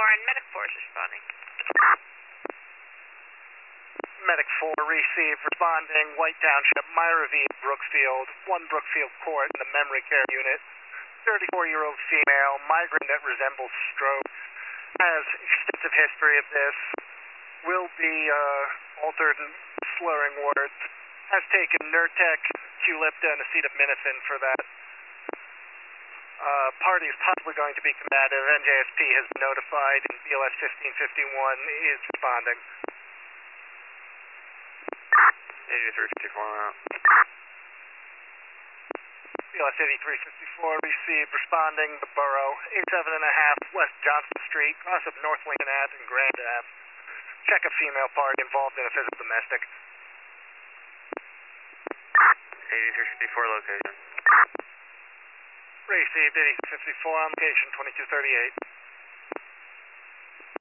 and Medic 4 is responding. Medic 4 received, responding, White Township, Myra V. Brookfield, 1 Brookfield Court in the memory care unit. 34-year-old female, migraine that resembles stroke, has extensive history of this, will be altered and slurring words, has taken Nurtec, Qulipta, and acetaminophen for that. Party is possibly going to be combative. NJSP has been notified, and BLS 1551 is responding. 8354 out. BLS 8354 received, responding, the borough, 87.5 West Johnson Street, cross of North Lincoln Ave and Grand Ave. Check a female party involved in a physical domestic. 8354 location. Received, 8354 on location, 2238.